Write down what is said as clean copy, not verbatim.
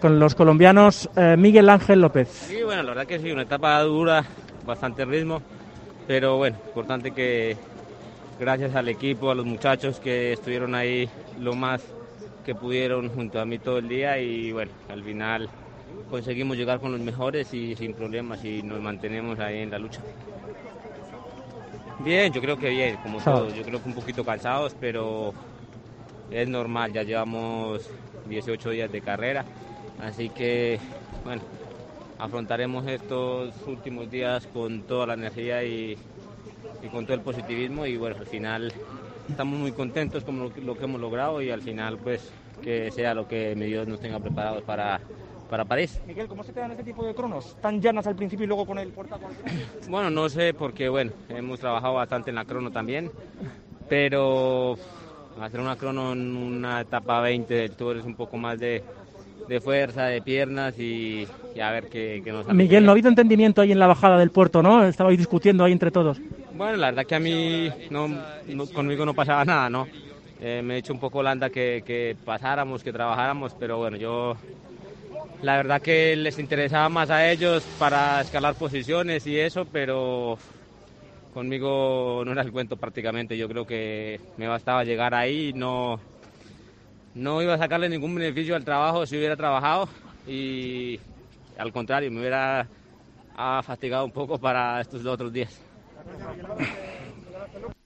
con los colombianos. Miguel Ángel López. Sí, bueno, la verdad que sí, una etapa dura, bastante ritmo, pero bueno, importante que gracias al equipo, a los muchachos que estuvieron ahí lo más que pudieron junto a mí todo el día y bueno, al final conseguimos llegar con los mejores y sin problemas y nos mantenemos ahí en la lucha. Bien, yo creo que bien, como todos, yo creo que un poquito cansados, pero es normal, ya llevamos 18 días de carrera, así que bueno, afrontaremos estos últimos días con toda la energía y con todo el positivismo y bueno, al final estamos muy contentos con lo que hemos logrado y al final pues que sea lo que Dios nos tenga preparados para París. Miguel, ¿cómo se te dan este tipo de cronos? Tan llanas al principio y luego con el puerta. Bueno, no sé porque bueno, hemos trabajado bastante en la crono también, pero hacer una crono en una etapa 20 del Tour es un poco más de fuerza, de piernas y a ver qué nos sale. Miguel, no ha habido entendimiento ahí en la bajada del puerto, ¿no? Estabais discutiendo ahí entre todos. Bueno, la verdad que a mí conmigo no pasaba nada, ¿no? Me he hecho un poco Holanda que pasáramos, que trabajáramos, pero bueno, yo la verdad que les interesaba más a ellos para escalar posiciones y eso, pero conmigo no era el cuento prácticamente. Yo creo que me bastaba llegar ahí, no iba a sacarle ningún beneficio al trabajo si hubiera trabajado y al contrario, me hubiera fatigado un poco para estos otros días.